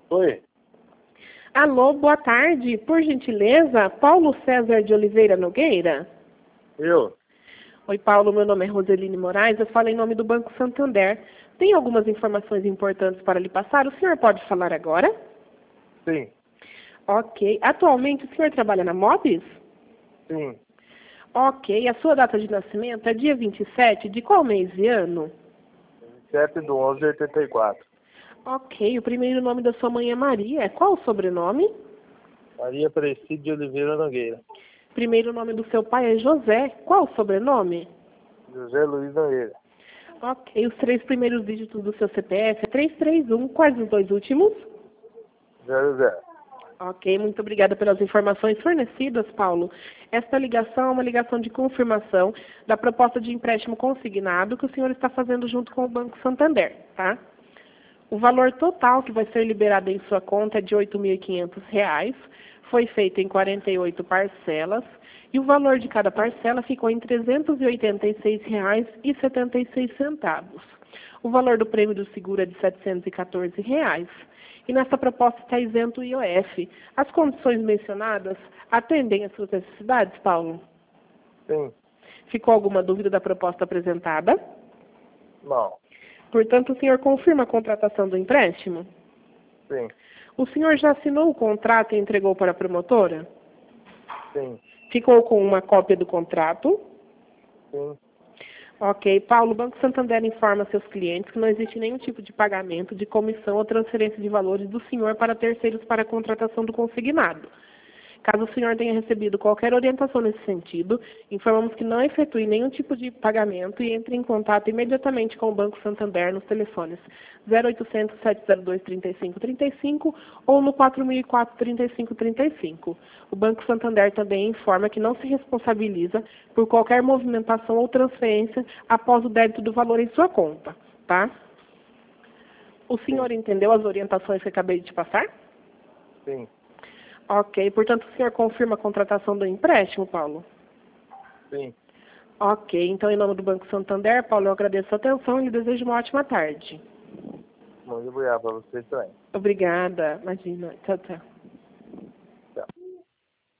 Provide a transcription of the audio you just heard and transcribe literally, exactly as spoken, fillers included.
Oi, Alô, boa tarde. Por gentileza, Paulo César de Oliveira Nogueira? eu? Oi, Paulo, meu nome é Roseline Moraes, eu falo em nome do Banco Santander. Tem algumas informações importantes para lhe passar, o senhor pode falar agora? Sim, Ok. Atualmente, o senhor trabalha na Mobis? sim. Ok. A sua data de nascimento é dia vinte e sete de qual mês e ano? sete do onze de oitenta e quatro. Ok. O primeiro nome da sua mãe é Maria. Qual o sobrenome? Maria Aparecida de Oliveira Nogueira. Primeiro nome do seu pai é José. Qual o sobrenome? José Luiz Nogueira. Ok. Os três primeiros dígitos do seu C P F é três três um. Quais os dois últimos? Zero zero. Ok, muito obrigada pelas informações fornecidas, Paulo. Esta ligação é uma ligação de confirmação da proposta de empréstimo consignado que o senhor está fazendo junto com o Banco Santander, tá? O valor total que vai ser liberado em sua conta é de oito mil e quinhentos reais, foi feito em quarenta e oito parcelas, e o valor de cada parcela ficou em trezentos e oitenta e seis reais e setenta e seis centavos. O valor do prêmio do seguro é de setecentos e quatorze reais. E nessa proposta está isento o I O F. As condições mencionadas atendem às suas necessidades, Paulo? Sim. Ficou alguma dúvida da proposta apresentada? Não. Portanto, o senhor confirma a contratação do empréstimo? Sim. O senhor já assinou o contrato e entregou para a promotora? Sim. Ficou com uma cópia do contrato? Sim. Ok. Paulo, o Banco Santander informa seus clientes que não existe nenhum tipo de pagamento, de comissão ou transferência de valores do senhor para terceiros para a contratação do consignado. Caso o senhor tenha recebido qualquer orientação nesse sentido, informamos que não efetue nenhum tipo de pagamento e entre em contato imediatamente com o Banco Santander nos telefones zero oitocentos, sete zero dois, trinta e cinco trinta e cinco ou no quatro mil e quatro, trinta e cinco trinta e cinco. O Banco Santander também informa que não se responsabiliza por qualquer movimentação ou transferência após o débito do valor em sua conta, tá? O senhor Sim. entendeu as orientações que acabei de te passar? Sim. Ok, portanto, o senhor confirma a contratação do empréstimo, Paulo? Sim. Ok, então, em nome do Banco Santander, Paulo, eu agradeço a atenção e lhe desejo uma ótima tarde. Muito obrigado para vocês também. Obrigada, imagina. Tchau, tchau.